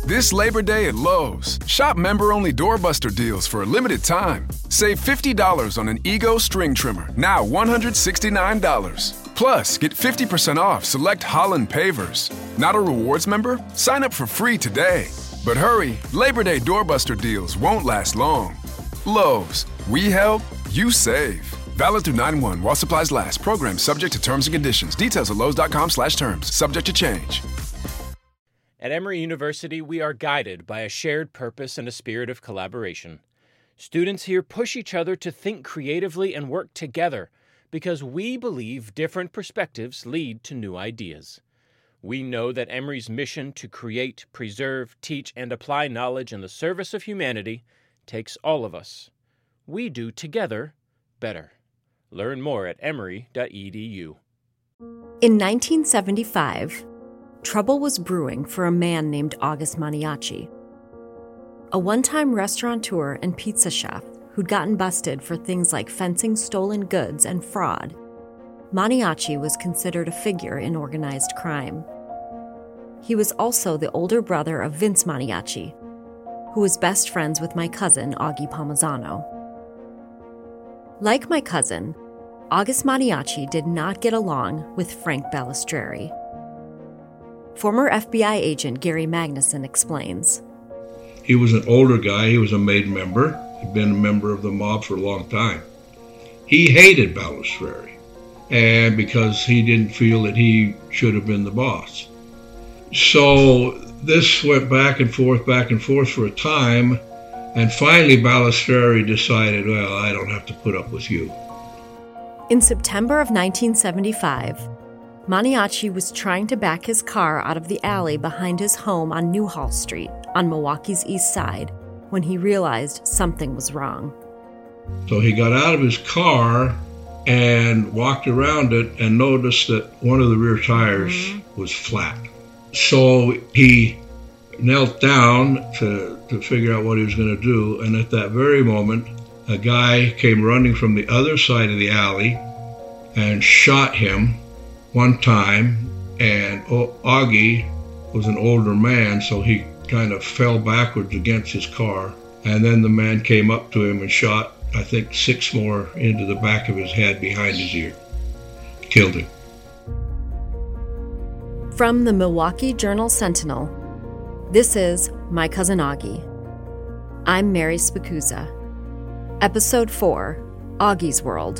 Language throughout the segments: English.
This Labor Day at Lowe's, shop member-only doorbuster deals for a limited time. Save $50 on an Ego string trimmer, now $169. Plus, get 50% off select Holland pavers. Not a rewards member? Sign up for free today. But hurry, Labor Day doorbuster deals won't last long. Lowe's, we help, you save. Valid through 9/1 while supplies last. Program subject to terms and conditions. Details at lowes.com/terms. Subject to change. At Emory University, we are guided by a shared purpose and a spirit of collaboration. Students here push each other to think creatively and work together because we believe different perspectives lead to new ideas. We know that Emory's mission to create, preserve, teach, and apply knowledge in the service of humanity takes all of us. We do together better. Learn more at emory.edu. In 1975, trouble was brewing for a man named August Maniaci. A one-time restaurateur and pizza chef who'd gotten busted for things like fencing stolen goods and fraud, Maniaci was considered a figure in organized crime. He was also the older brother of Vince Maniaci, who was best friends with my cousin, Augie Palmisano. Like my cousin, August Maniaci did not get along with Frank Balistreri. Former FBI agent Gary Magnuson explains. He was an older guy. He was a made member. He'd been a member of the mob for a long time. He hated Balistreri, and because he didn't feel that he should have been the boss. So this went back and forth for a time, and finally Balistreri decided, well, I don't have to put up with you. In September of 1975, Maniaci was trying to back his car out of the alley behind his home on Newhall Street on Milwaukee's east side when he realized something was wrong. So he got out of his car and walked around it and noticed that one of the rear tires was flat. So he knelt down to figure out what he was going to do, and at that very moment, a guy came running from the other side of the alley and shot him one time, and Augie was an older man, so he kind of fell backwards against his car, and then the man came up to him and shot, I think, 6 more into the back of his head behind his ear. Killed him. From the Milwaukee Journal-Sentinel, this is My Cousin Augie. I'm Mary Spicuzza. Episode 4, Augie's World.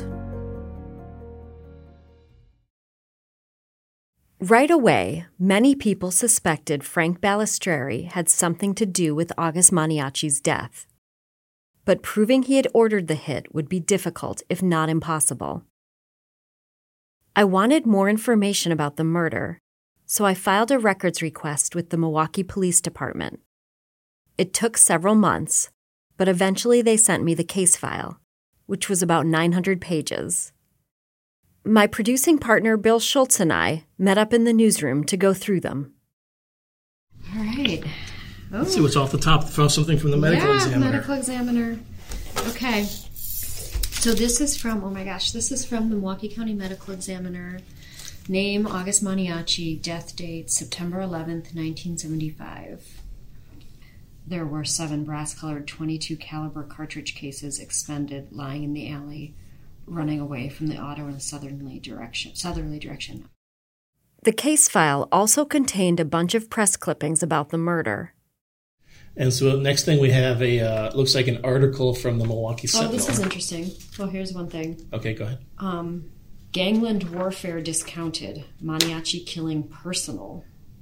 Right away, many people suspected Frank Balistreri had something to do with August Maniaci's death. But proving he had ordered the hit would be difficult, if not impossible. I wanted more information about the murder, so I filed a records request with the Milwaukee Police Department. It took several months, but eventually they sent me the case file, which was about 900 pages. My producing partner, Bill Schultz, and I met up in the newsroom to go through them. All right. Oh. Let's see what's off the top. Found something from the medical examiner. Medical examiner. Okay. So this is from, this is from the Milwaukee County Medical Examiner. Name, August Maniaci. Death date, September 11th, 1975. There were 7 brass-colored .22 caliber cartridge cases expended lying in the alley, running away from the auto in a southerly direction. The case file also contained a bunch of press clippings about the murder. And so next thing we have looks like an article from the Milwaukee Sentinel. Oh, this is interesting. Well, here's one thing. Okay, go ahead. Gangland warfare discounted. Maniaci killing personal.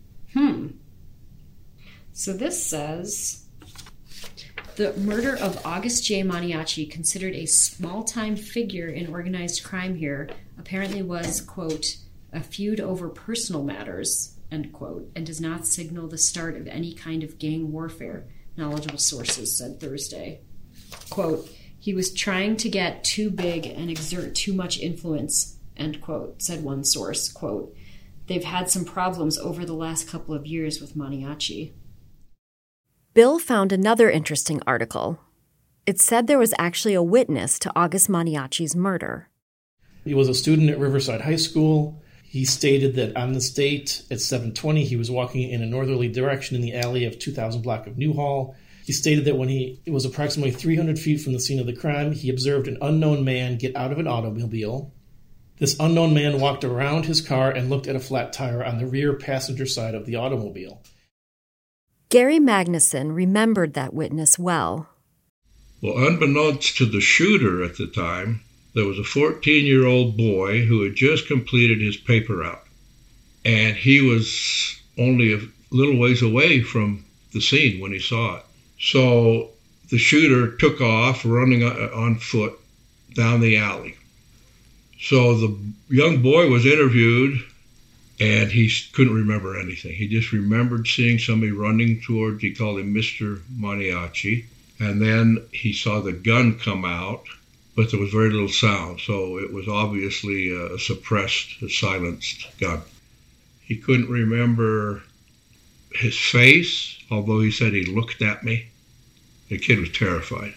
So this says, the murder of August J. Maniaci, considered a small-time figure in organized crime here, apparently was, quote, a feud over personal matters, end quote, and does not signal the start of any kind of gang warfare, knowledgeable sources said Thursday. Quote, he was trying to get too big and exert too much influence, end quote, said one source. Quote, they've had some problems over the last couple of years with Maniaci. Bill found another interesting article. It said there was actually a witness to August Maniaci's murder. He was a student at Riverside High School. He stated that on this date, at 7:20, he was walking in a northerly direction in the alley of 2000 block of Newhall. He stated that when it was approximately 300 feet from the scene of the crime, he observed an unknown man get out of an automobile. This unknown man walked around his car and looked at a flat tire on the rear passenger side of the automobile. Gary Magnuson remembered that witness well. Well, unbeknownst to the shooter at the time, there was a 14-year-old boy who had just completed his paper route. And he was only a little ways away from the scene when he saw it. So the shooter took off running on foot down the alley. So the young boy was interviewed, and he couldn't remember anything. He just remembered seeing somebody running towards, he called him Mr. Maniaci, and then he saw the gun come out, but there was very little sound, so it was obviously a suppressed, a silenced gun. He couldn't remember his face, although he said he looked at me. The kid was terrified.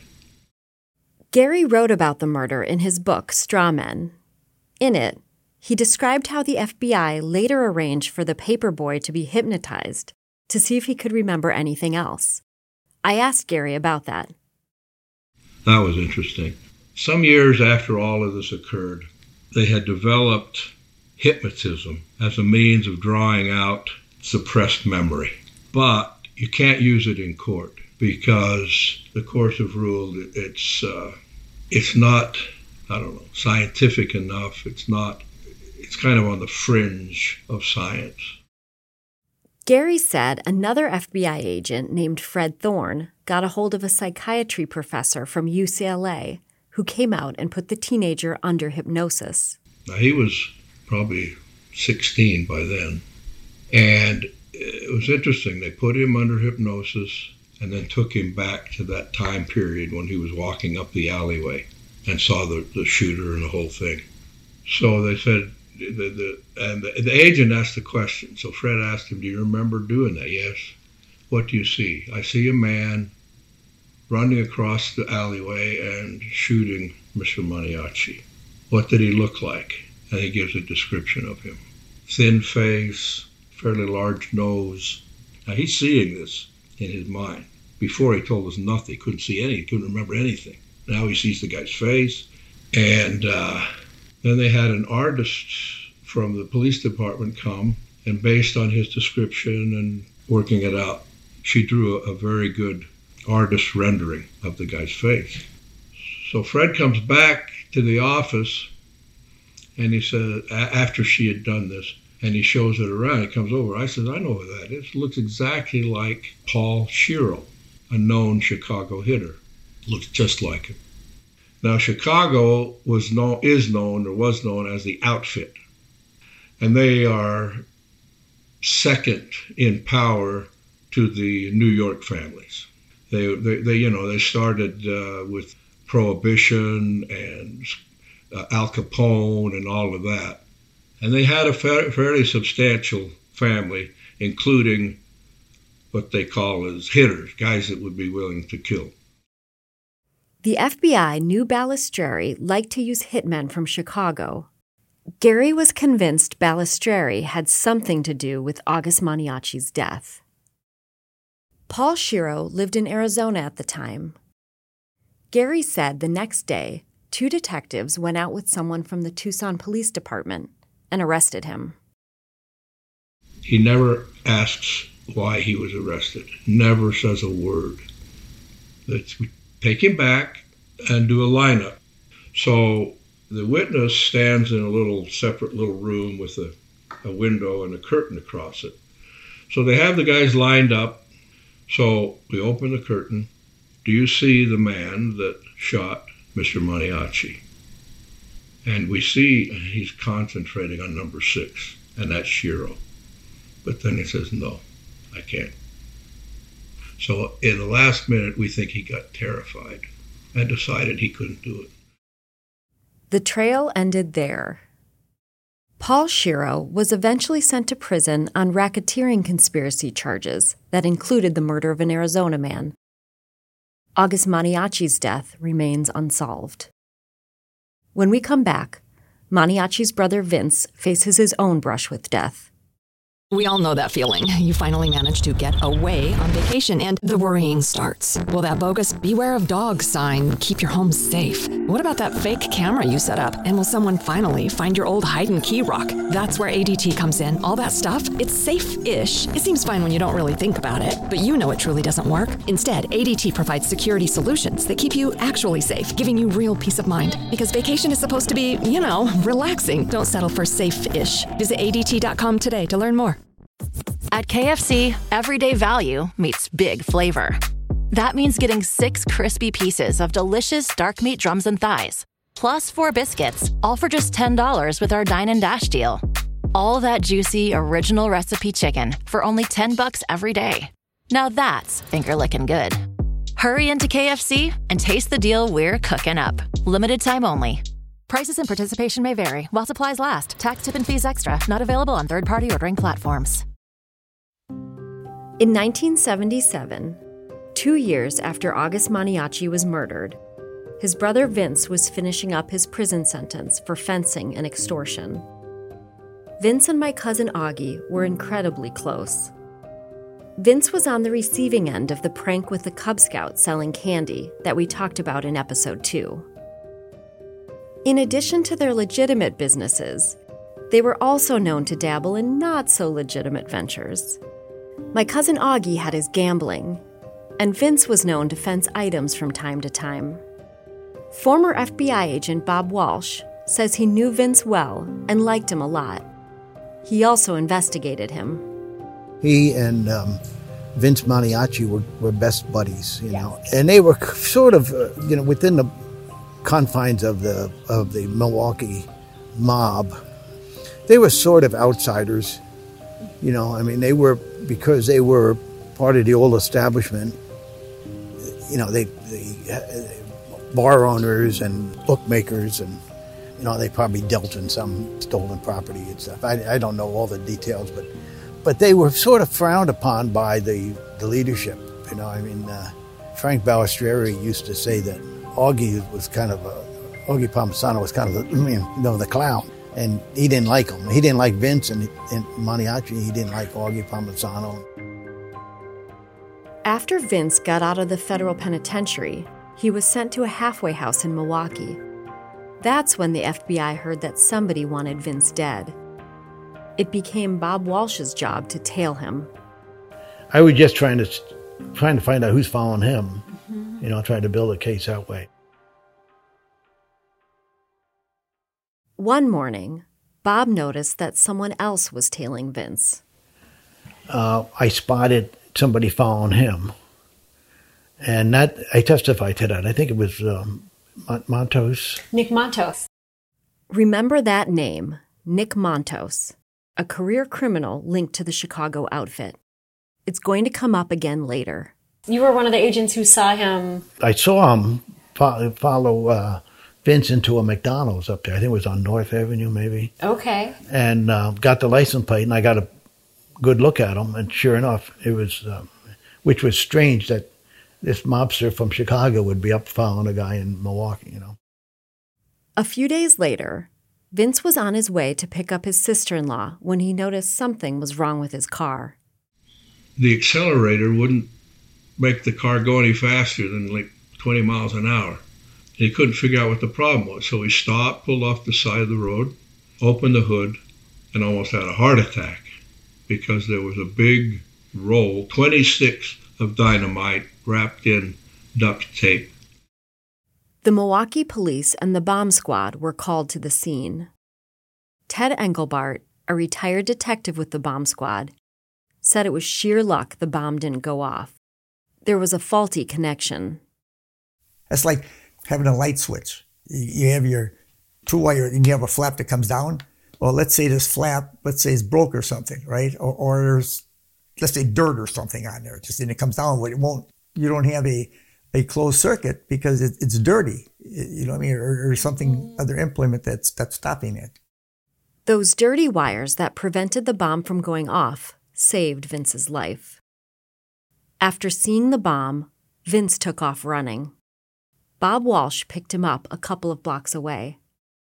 Gary wrote about the murder in his book, Straw Men. In it, he described how the FBI later arranged for the paperboy to be hypnotized to see if he could remember anything else. I asked Gary about that. That was interesting. Some years after all of this occurred, they had developed hypnotism as a means of drawing out suppressed memory. But you can't use it in court because the courts have ruled it's not, scientific enough. It's kind of on the fringe of science. Gary said another FBI agent named Fred Thorne got a hold of a psychiatry professor from UCLA who came out and put the teenager under hypnosis. Now, he was probably 16 by then. And it was interesting. They put him under hypnosis and then took him back to that time period when he was walking up the alleyway and saw the shooter and the whole thing. So they said, the agent asked the question. So Fred asked him, do you remember doing that? Yes. What do you see? I see a man running across the alleyway and shooting Mr. Maniaci. What did he look like? And he gives a description of him. Thin face, fairly large nose. Now he's seeing this in his mind. Before he told us nothing. He couldn't see anything. He couldn't remember anything. Now he sees the guy's face. And then they had an artist from the police department come, and based on his description and working it out, she drew a very good artist rendering of the guy's face. So Fred comes back to the office, and he said, after she had done this, and he shows it around, he comes over. I said, I know who that is. It looks exactly like Paul Shiro, a known Chicago hitter. Looks just like him. Now, Chicago was known as the Outfit, and they are second in power to the New York families. They started with Prohibition and Al Capone and all of that, and they had a fairly substantial family, including what they call as hitters, guys that would be willing to kill. The FBI knew Balistreri liked to use hitmen from Chicago. Gary was convinced Balistreri had something to do with August Maniaci's death. Paul Shiro lived in Arizona at the time. Gary said the next day, 2 detectives went out with someone from the Tucson Police Department and arrested him. He never asks why he was arrested, never says a word. We take him back and do a lineup. So the witness stands in a separate little room with a window and a curtain across it. So they have the guys lined up. So we open the curtain. Do you see the man that shot Mr. Maniaci? And we see he's concentrating on number 6, and that's Shiro. But then he says, no, I can't. So in the last minute, we think he got terrified and decided he couldn't do it. The trail ended there. Paul Shiro was eventually sent to prison on racketeering conspiracy charges that included the murder of an Arizona man. August Maniaci's death remains unsolved. When we come back, Maniaci's brother Vince faces his own brush with death. We all know that feeling. You finally manage to get away on vacation and the worrying starts. Will that bogus "Beware of Dogs" sign keep your home safe? What about that fake camera you set up? And will someone finally find your old hide and key rock? That's where ADT comes in. All that stuff, it's safe-ish. It seems fine when you don't really think about it, but you know it truly doesn't work. Instead, ADT provides security solutions that keep you actually safe, giving you real peace of mind. Because vacation is supposed to be, relaxing. Don't settle for safe-ish. Visit ADT.com today to learn more. At KFC, everyday value meets big flavor. That means getting 6 crispy pieces of delicious dark meat drums and thighs, plus 4 biscuits, all for just $10 with our Dine and Dash deal. All that juicy, original recipe chicken for only $10 every day. Now that's finger-licking good. Hurry into KFC and taste the deal we're cooking up. Limited time only. Prices and participation may vary while supplies last. Tax, tip, and fees extra. Not available on third-party ordering platforms. In 1977, 2 years after August Maniaci was murdered, his brother Vince was finishing up his prison sentence for fencing and extortion. Vince and my cousin Augie were incredibly close. Vince was on the receiving end of the prank with the Cub Scout selling candy that we talked about in episode 2. In addition to their legitimate businesses, they were also known to dabble in not-so-legitimate ventures. My cousin Augie had his gambling, and Vince was known to fence items from time to time. Former FBI agent Bob Walsh says he knew Vince well and liked him a lot. He also investigated him. He and Vince Maniaci were best buddies, know, and they were sort of, within the confines of the Milwaukee mob. They were sort of outsiders, they were, because they were part of the old establishment, they bar owners and bookmakers, and, they probably dealt in some stolen property and stuff. I don't know all the details, but they were sort of frowned upon by the leadership, Frank Balistreri used to say that Augie Palmisano was kind of the clown. And he didn't like him. He didn't like Vince and Maniaci. He didn't like Augie Palmisano. After Vince got out of the federal penitentiary, he was sent to a halfway house in Milwaukee. That's when the FBI heard that somebody wanted Vince dead. It became Bob Walsh's job to tail him. I was just trying to find out who's following him, trying to build a case that way. One morning, Bob noticed that someone else was tailing Vince. I spotted somebody following him, and I testified to that. I think it was Montos. Nick Montos. Remember that name, Nick Montos, a career criminal linked to the Chicago outfit. It's going to come up again later. You were one of the agents who saw him. I saw him follow Vince into a McDonald's up there. I think it was on North Avenue, maybe. Okay. And got the license plate, and I got a good look at him. And sure enough, it was, which was strange that this mobster from Chicago would be up following a guy in Milwaukee, A few days later, Vince was on his way to pick up his sister-in-law when he noticed something was wrong with his car. The accelerator wouldn't make the car go any faster than like 20 miles an hour. He couldn't figure out what the problem was, so he stopped, pulled off the side of the road, opened the hood, and almost had a heart attack because there was a big roll, 26 of dynamite wrapped in duct tape. The Milwaukee police and the bomb squad were called to the scene. Ted Engelbart, a retired detective with the bomb squad, said it was sheer luck the bomb didn't go off. There was a faulty connection. That's like having a light switch. You have your two-wire, and you have a flap that comes down. Well, let's say this flap, is broke or something, right? Or there's, let's say, dirt or something on there. And it comes down, but you don't have a closed circuit because it's dirty, or something, other implement that's stopping it. Those dirty wires that prevented the bomb from going off saved Vince's life. After seeing the bomb, Vince took off running. Bob Walsh picked him up a couple of blocks away.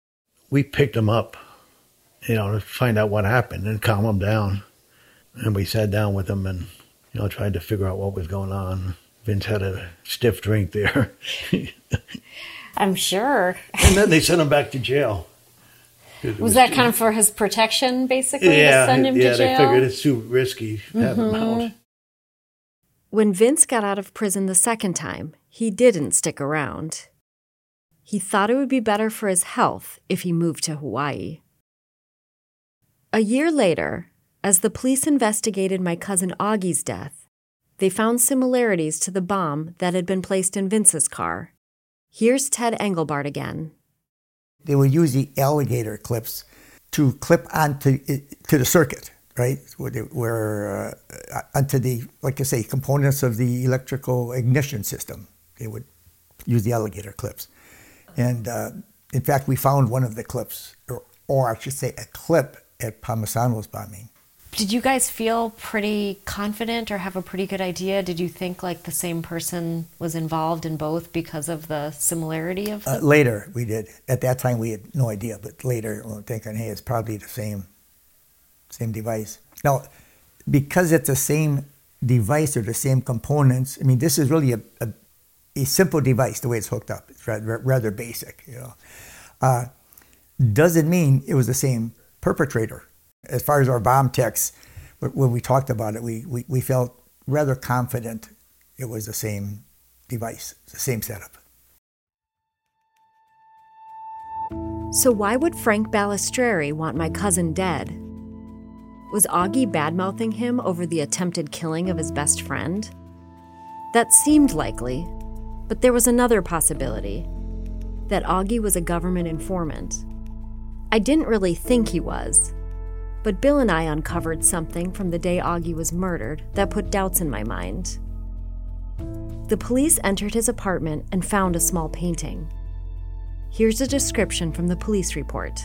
we picked him up, to find out what happened and calm him down. And we sat down with him and, tried to figure out what was going on. Vince had a stiff drink there. I'm sure. And then they sent him back to jail. Was that kind of for his protection, basically, to send him to jail? Yeah, they figured it's too risky to have him out. When Vince got out of prison the second time, he didn't stick around. He thought it would be better for his health if he moved to Hawaii. A year later, as the police investigated my cousin Augie's death, they found similarities to the bomb that had been placed in Vince's car. Here's Ted Engelbart again. They would use the alligator clips to clip onto to the circuit, right? Where onto the, like I say, components of the electrical ignition system. They would use the alligator clips. And in fact, we found one of the clips, or I should say a clip at Palmisano's bombing. Did you guys feel pretty confident or have a pretty good idea? Did you think like the same person was involved in both because of the similarity of them? Later, we did. At that time, we had no idea, but later, we were thinking, hey, it's probably the same device. Now, because it's the same device or the same components, I mean, this is really a simple device, the way it's hooked up. It's rather basic, Doesn't mean it was the same perpetrator. As far as our bomb techs, when we talked about it, we felt rather confident it was the same device, the same setup. So why would Frank Balistreri want my cousin dead? Was Augie bad-mouthing him over the attempted killing of his best friend? That seemed likely, but there was another possibility, that Augie was a government informant. I didn't really think he was, but Bill and I uncovered something from the day Augie was murdered that put doubts in my mind. The police entered his apartment and found a small painting. Here's a description from the police report.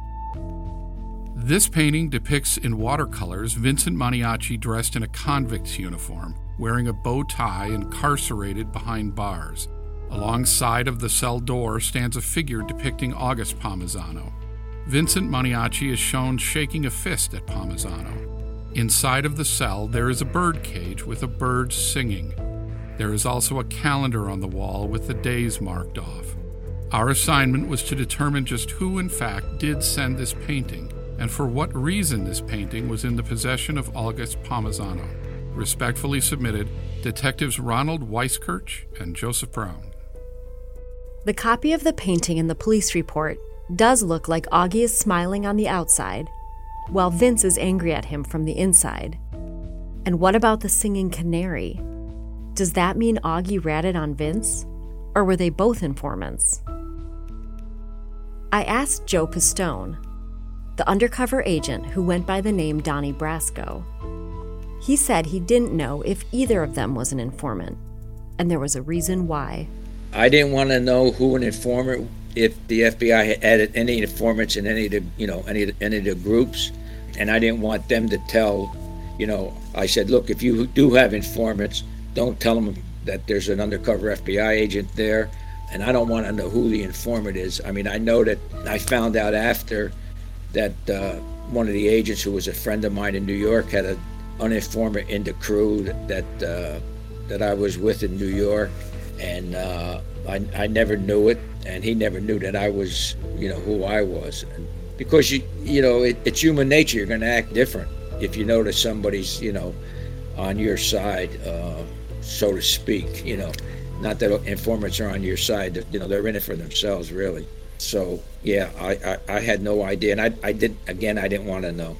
This painting depicts in watercolors Vincent Maniaci dressed in a convict's uniform, wearing a bow tie, incarcerated behind bars. Alongside of the cell door stands a figure depicting August Palmisano. Vincent Maniaci is shown shaking a fist at Palmisano. Inside of the cell, there is a bird cage with a bird singing. There is also a calendar on the wall with the days marked off. Our assignment was to determine just who, in fact, did send this painting, and for what reason this painting was in the possession of August Palmisano. Respectfully submitted, Detectives Ronald Weiskirch and Joseph Brown. The copy of the painting in the police report does look like Augie is smiling on the outside, while Vince is angry at him from the inside. And what about the singing canary? Does that mean Augie ratted on Vince? Or were they both informants? I asked Joe Pistone, the undercover agent who went by the name Donnie Brasco. He said he didn't know if either of them was an informant, and there was a reason why. I didn't want to know who an informant, if the FBI had added any informants in any of the, any of the groups, and I didn't want them to tell, I said, look, if you do have informants, don't tell them that there's an undercover FBI agent there, and I don't want to know who the informant is. I mean, I know that I found out after that one of the agents who was a friend of mine in New York had an informant in the crew that I was with in New York, and I never knew it, and he never knew that I was, who I was. And because it's human nature. You're going to act different if you know that somebody's, on your side, so to speak. Not that informants are on your side. They're in it for themselves, really. So yeah, I had no idea, and I didn't want to know.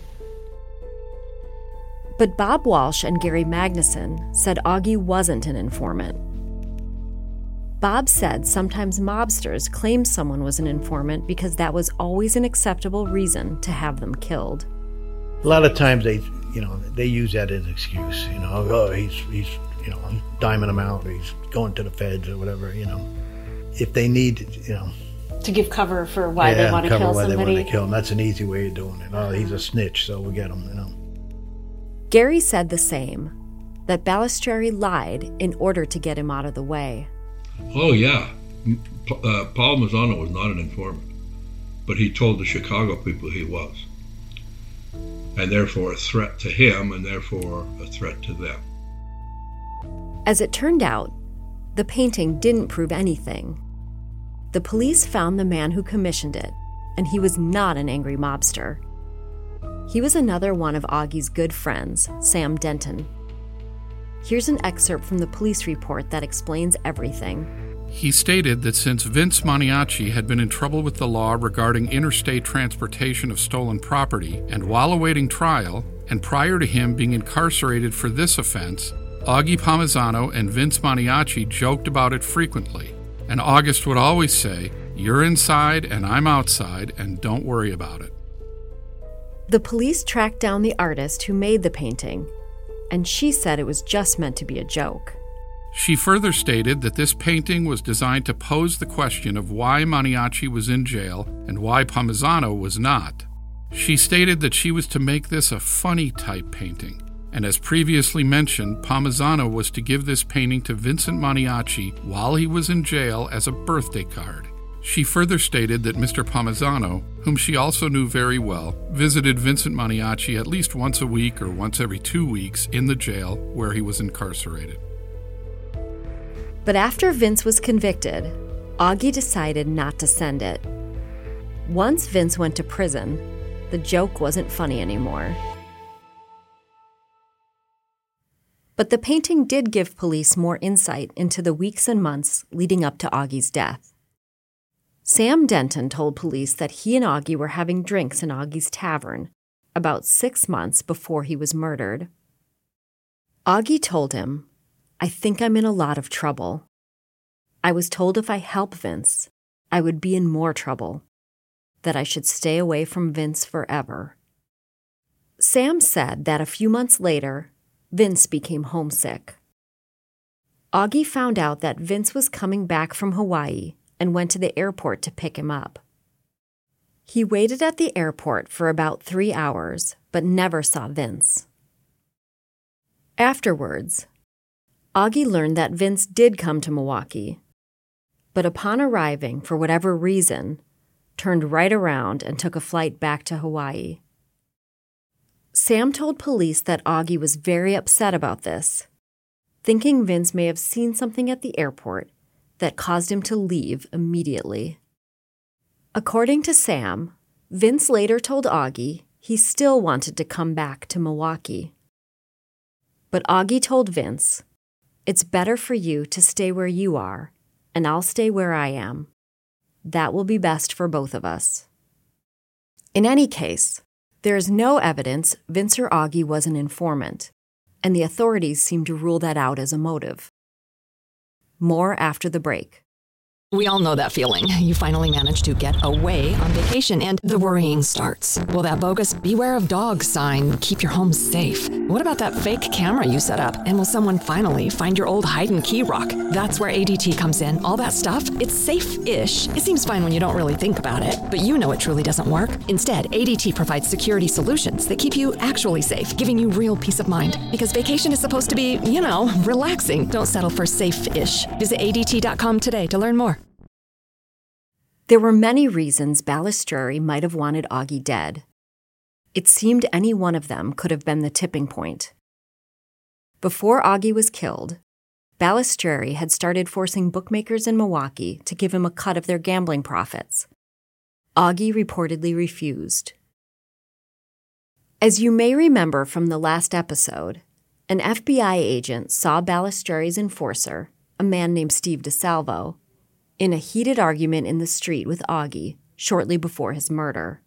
But Bob Walsh and Gary Magnuson said Augie wasn't an informant. Bob said sometimes mobsters claimed someone was an informant because that was always an acceptable reason to have them killed. A lot of times they use that as an excuse. Oh, he's diming them out, or he's going to the feds or whatever. If they need, to give cover for why they want to kill somebody. They want to kill him. That's an easy way of doing it. Oh, he's a snitch, so we get him. Gary said the same, that Balistreri lied in order to get him out of the way. Oh, yeah. Paul Mazzano was not an informant. but he told the Chicago people he was, and therefore a threat to him, and therefore a threat to them. As it turned out, the painting didn't prove anything. The police found the man who commissioned it, and he was not an angry mobster. He was another one of Augie's good friends, Sam Denton. Here's an excerpt from the police report that explains everything. He stated that since Vince Maniaci had been in trouble with the law regarding interstate transportation of stolen property, and while awaiting trial, and prior to him being incarcerated for this offense, Augie Palmisano and Vince Maniaci joked about it frequently, and August would always say, "You're inside and I'm outside, and don't worry about it." The police tracked down the artist who made the painting, and she said it was just meant to be a joke. She further stated that this painting was designed to pose the question of why Maniaci was in jail and why Palmisano was not. She stated that she was to make this a funny type painting, and as previously mentioned, Palmisano was to give this painting to Vincent Maniaci while he was in jail as a birthday card. She further stated that Mr. Palmisano, whom she also knew very well, visited Vincent Maniaci at least once a week or once every 2 weeks in the jail where he was incarcerated. But after Vince was convicted, Augie decided not to send it. Once Vince went to prison, the joke wasn't funny anymore. But the painting did give police more insight into the weeks and months leading up to Augie's death. Sam Denton told police that he and Augie were having drinks in Augie's tavern about 6 months before he was murdered. Augie told him, "I think I'm in a lot of trouble. I was told if I help Vince, I would be in more trouble, that I should stay away from Vince forever." Sam said that a few months later, Vince became homesick. Augie found out that Vince was coming back from Hawaii and went to the airport to pick him up. He waited at the airport for about 3 hours, but never saw Vince. Afterwards, Augie learned that Vince did come to Milwaukee, but upon arriving, for whatever reason, turned right around and took a flight back to Hawaii. Sam told police that Augie was very upset about this, thinking Vince may have seen something at the airport that caused him to leave immediately. According to Sam, Vince later told Augie he still wanted to come back to Milwaukee. But Augie told Vince, "It's better for you to stay where you are, and I'll stay where I am. That will be best for both of us." In any case, there is no evidence Vince or Augie was an informant, and the authorities seem to rule that out as a motive. More after the break. We all know that feeling. You finally managed to get away on vacation and the worrying starts. Will that bogus "Beware of Dogs" sign keep your home safe? What about that fake camera you set up? And will someone finally find your old hide and key rock? That's where ADT comes in. All that stuff, it's safe-ish. It seems fine when you don't really think about it, but you know it truly doesn't work. Instead, ADT provides security solutions that keep you actually safe, giving you real peace of mind. Because vacation is supposed to be, relaxing. Don't settle for safe-ish. Visit ADT.com today to learn more. There were many reasons Balistreri might have wanted Augie dead. It seemed any one of them could have been the tipping point. Before Augie was killed, Balistreri had started forcing bookmakers in Milwaukee to give him a cut of their gambling profits. Augie reportedly refused. As you may remember from the last episode, an FBI agent saw Balistreri's enforcer, a man named Steve DeSalvo, in a heated argument in the street with Augie shortly before his murder.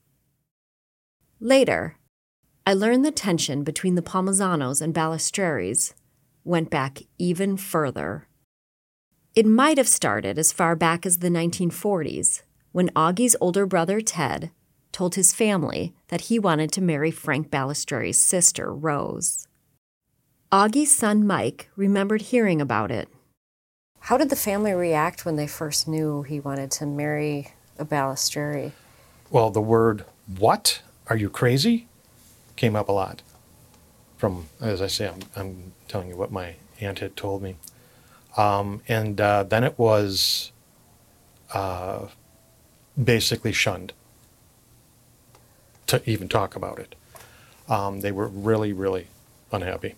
Later, I learned the tension between the Palmisanos and Balistreris went back even further. It might have started as far back as the 1940s, when Augie's older brother Ted told his family that he wanted to marry Frank Balistreri's sister, Rose. Augie's son Mike remembered hearing about it. How did the family react when they first knew he wanted to marry a Balistreri? Well, the word, "What? Are you crazy?" came up a lot. From, as I say, I'm telling you what my aunt had told me. And then it was basically shunned. to even talk about it. They were really, really unhappy.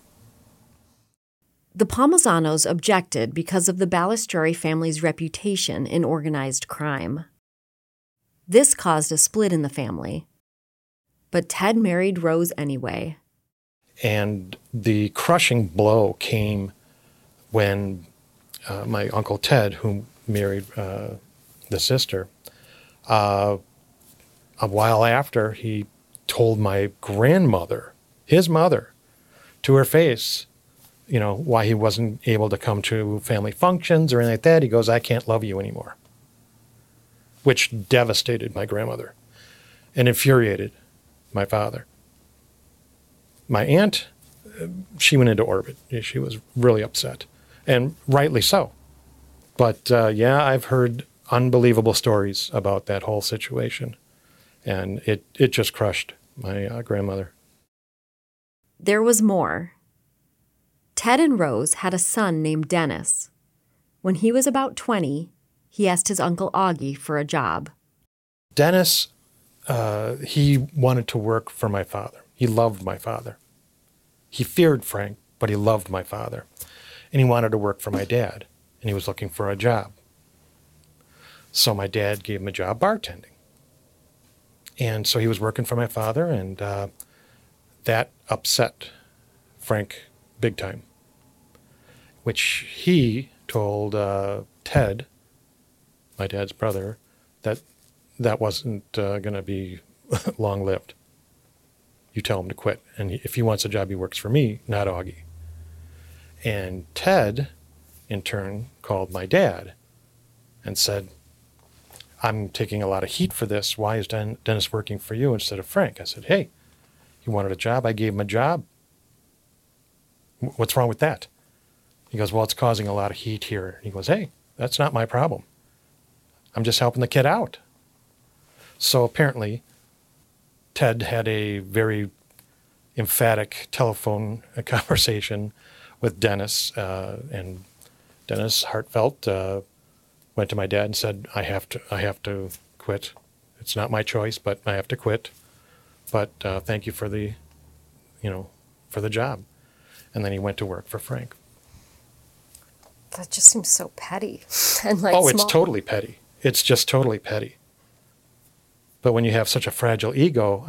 The Palmizanos objected because of the Balistreri family's reputation in organized crime. This caused a split in the family. But Ted married Rose anyway. And the crushing blow came when my Uncle Ted, who married the sister, a while after, he told my grandmother, his mother, to her face, why he wasn't able to come to family functions or anything like that. He goes, "I can't love you anymore," which devastated my grandmother and infuriated my father. My aunt, she went into orbit. She was really upset, and rightly so. But yeah, I've heard unbelievable stories about that whole situation, and it just crushed my grandmother. There was more. Ted and Rose had a son named Dennis. When he was about 20, he asked his Uncle Augie for a job. Dennis, he wanted to work for my father. He loved my father. He feared Frank, but he loved my father. And he wanted to work for my dad, and he was looking for a job. So my dad gave him a job bartending. And so he was working for my father, and that upset Frank big time, which he told Ted, my dad's brother, that wasn't going to be long-lived. You tell him to quit. And if he wants a job, he works for me, not Augie. And Ted, in turn, called my dad and said, "I'm taking a lot of heat for this. Why is Dennis working for you instead of Frank?" I said, "Hey, he wanted a job. I gave him a job. What's wrong with that?" He goes, "Well, it's causing a lot of heat here." He goes, "Hey, that's not my problem. I'm just helping the kid out." So apparently, Ted had a very emphatic telephone conversation with Dennis, and Dennis, heartfelt, went to my dad and said, I have to quit. It's not my choice, but I have to quit. But thank you for the job." And then he went to work for Frank. That just seems so petty and small. It's totally petty. It's just totally petty. But when you have such a fragile ego,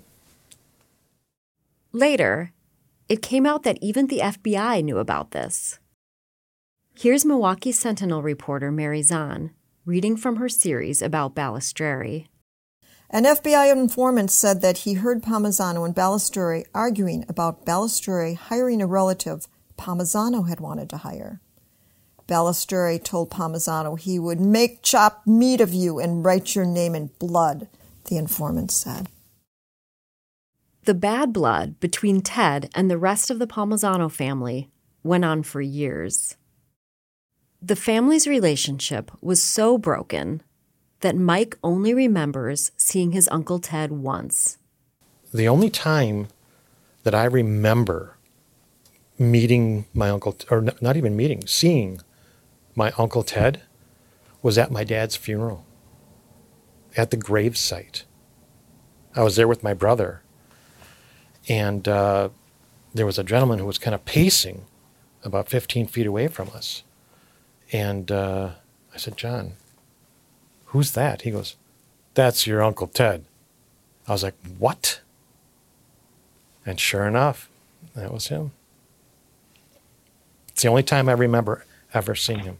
Later, it came out that even the FBI knew about this. Here's Milwaukee Sentinel reporter Mary Zahn reading from her series about Balistreri. An FBI informant said that he heard Palmisano and Balistreri arguing about Balistreri hiring a relative Palmisano had wanted to hire. Balistreri told Palmisano he would make chopped meat of you and write your name in blood, the informant said. The bad blood between Ted and the rest of the Palmisano family went on for years. The family's relationship was so broken that Mike only remembers seeing his Uncle Ted once. The only time that I remember meeting my uncle, or not even meeting, seeing my Uncle Ted was at my dad's funeral, at the gravesite. I was there with my brother, and there was a gentleman who was kind of pacing about 15 feet away from us. And I said, "John, who's that?" He goes, "That's your Uncle Ted." I was like, "What?" And sure enough, that was him. It's the only time I remember ever seeing him.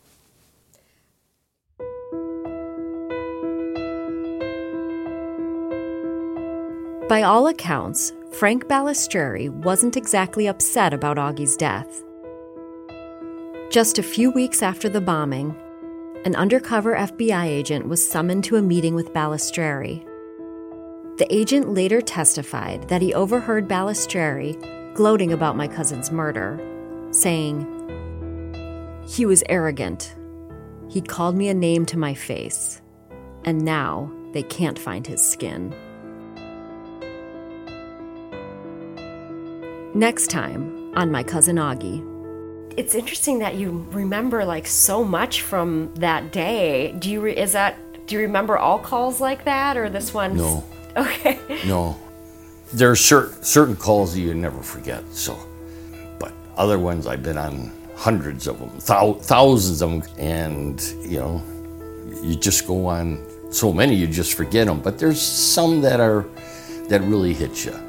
By all accounts, Frank Balistreri wasn't exactly upset about Augie's death. Just a few weeks after the bombing, an undercover FBI agent was summoned to a meeting with Balistreri. The agent later testified that he overheard Balistreri gloating about my cousin's murder, saying, "He was arrogant. He called me a name to my face, and now they can't find his skin." Next time on My Cousin Augie. It's interesting that you remember so much from that day. Do you remember all calls like that, or this one? No. Okay. No. There are certain calls that you never forget. So, but other ones I've been on hundreds of them, thousands of them, and you just go on so many you just forget them. But there's some that really hit you.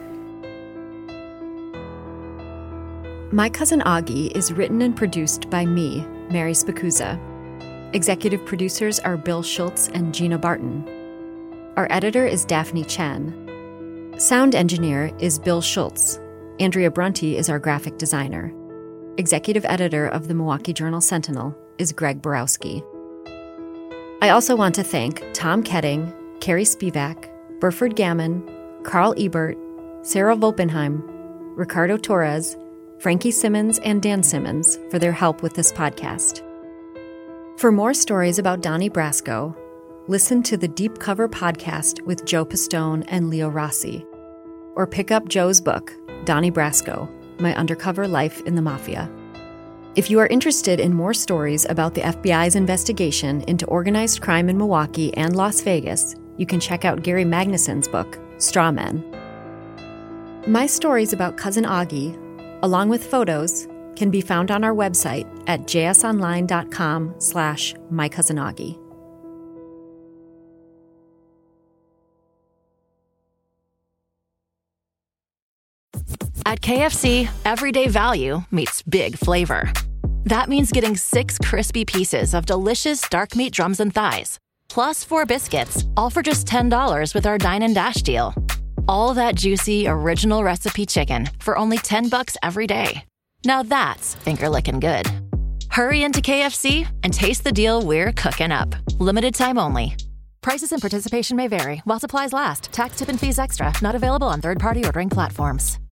My Cousin Augie is written and produced by me, Mary Spicuzza. Executive producers are Bill Schultz and Gina Barton. Our editor is Daphne Chen. Sound engineer is Bill Schultz. Andrea Brunty is our graphic designer. Executive editor of the Milwaukee Journal Sentinel is Greg Borowski. I also want to thank Tom Ketting, Carrie Spivak, Burford Gammon, Carl Ebert, Sarah Volpenheim, Ricardo Torres, Frankie Simmons, and Dan Simmons for their help with this podcast. For more stories about Donnie Brasco, listen to the Deep Cover podcast with Joe Pistone and Leo Rossi, or pick up Joe's book, Donnie Brasco, My Undercover Life in the Mafia. If you are interested in more stories about the FBI's investigation into organized crime in Milwaukee and Las Vegas, you can check out Gary Magnuson's book, Straw Men. My stories about Cousin Augie, along with photos, can be found on our website at jsonline.com/mycousinaugie. At KFC, everyday value meets big flavor. That means getting 6 crispy pieces of delicious dark meat drums and thighs, plus 4 biscuits, all for just $10 with our Dine and Dash deal. All that juicy, original recipe chicken for only $10 every day. Now that's finger-licking good. Hurry into KFC and taste the deal we're cooking up. Limited time only. Prices and participation may vary while supplies last. Tax, tip, and fees extra. Not available on third-party ordering platforms.